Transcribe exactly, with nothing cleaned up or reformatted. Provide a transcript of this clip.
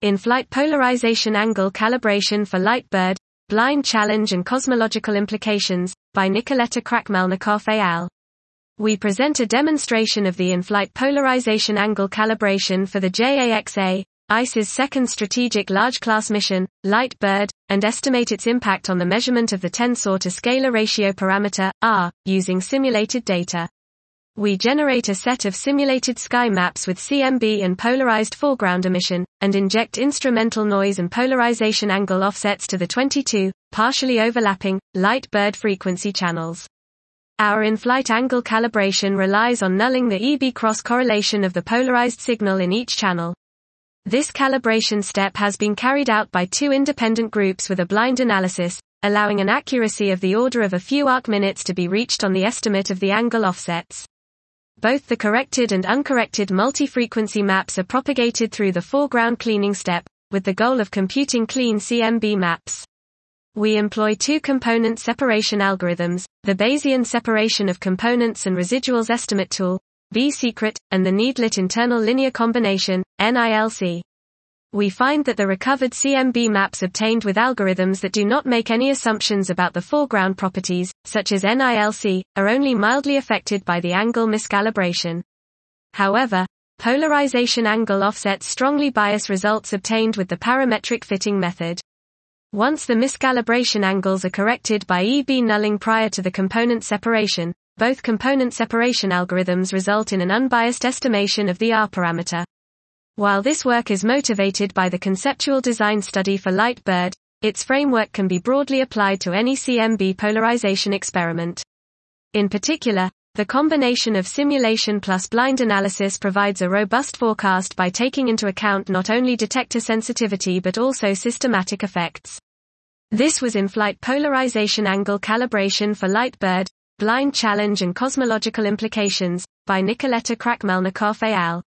In-Flight Polarization Angle Calibration for Lightbird, Blind Challenge and Cosmological Implications, by Nikoleta Krakhmalnikov et al. We present a demonstration of the in-flight polarization angle calibration for the JAXA, I C E S second strategic large-class mission, Lightbird, and estimate its impact on the measurement of the tensor to scalar ratio parameter, R, using simulated data. We generate a set of simulated sky maps with C M B and polarized foreground emission, and inject instrumental noise and polarization angle offsets to the twenty-two, partially overlapping, Lightbird frequency channels. Our in-flight angle calibration relies on nulling the E B cross correlation of the polarized signal in each channel. This calibration step has been carried out by two independent groups with a blind analysis, allowing an accuracy of the order of a few arc minutes to be reached on the estimate of the angle offsets. Both the corrected and uncorrected multi-frequency maps are propagated through the foreground cleaning step, with the goal of computing clean C M B maps. We employ two component separation algorithms, the Bayesian separation of components and residuals estimate tool, B-secret, and the Needlet internal linear combination, N I L C. We find that the recovered C M B maps obtained with algorithms that do not make any assumptions about the foreground properties, such as N I L C, are only mildly affected by the angle miscalibration. However, polarization angle offsets strongly bias results obtained with the parametric fitting method. Once the miscalibration angles are corrected by E B nulling prior to the component separation, both component separation algorithms result in an unbiased estimation of the R parameter. While this work is motivated by the conceptual design study for Lightbird, its framework can be broadly applied to any C M B polarization experiment. In particular, the combination of simulation plus blind analysis provides a robust forecast by taking into account not only detector sensitivity but also systematic effects. This was in-flight polarization angle calibration for Lightbird, Blind Challenge and Cosmological Implications, by Nikoleta Krakhmalnikov et al.